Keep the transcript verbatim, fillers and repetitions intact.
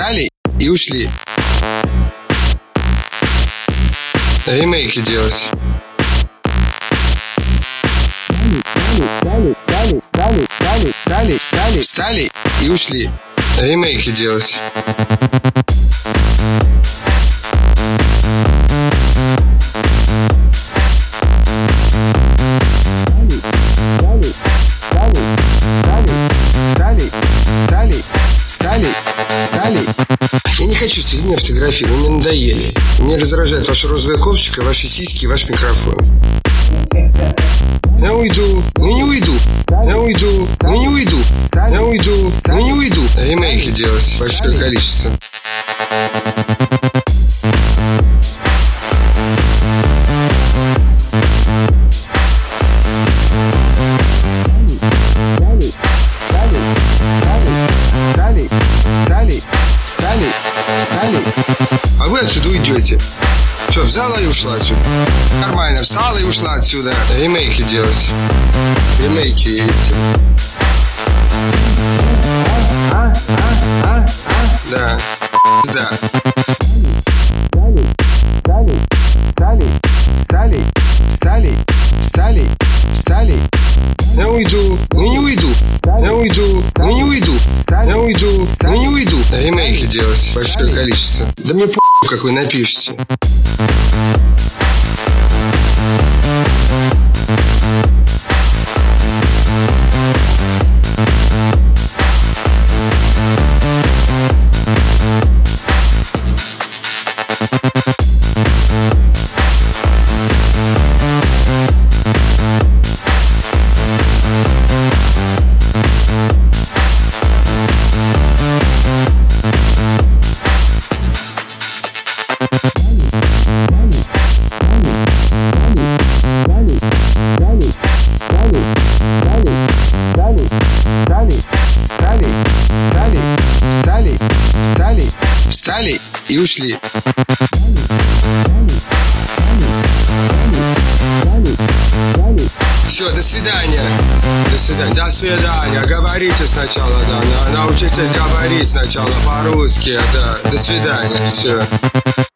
Встали и ушли. Ремейки делать. Встали, встали, встали, встали, встали, встали, встали и ушли. Ремейки делать. Я не хочу с людьми фотографировать, мне надоели. Мне раздражает ваша розовая кофточка, ваши сиськи и ваш микрофон. Я уйду, но не уйду. Я уйду, но не уйду. Я уйду, но не уйду. Ремейки делать большое количество. А вы отсюда уйдете. Что, взяла и ушла отсюда? Нормально, встала и ушла отсюда. Ремейки делать. Ремейки эти. Да. Да. Встали, встали, встали, встали, встали, встали. Я уйду, но не уйду. Я уйду, но не уйду. Я уйду, но не уйду. Ремейки делать большое количество. Да мне по***, как вы напишете. Встали и ушли. Все, до свидания. До свидания. До свидания. Говорите сначала, да. Научитесь говорить сначала по-русски, да. До свидания. Все.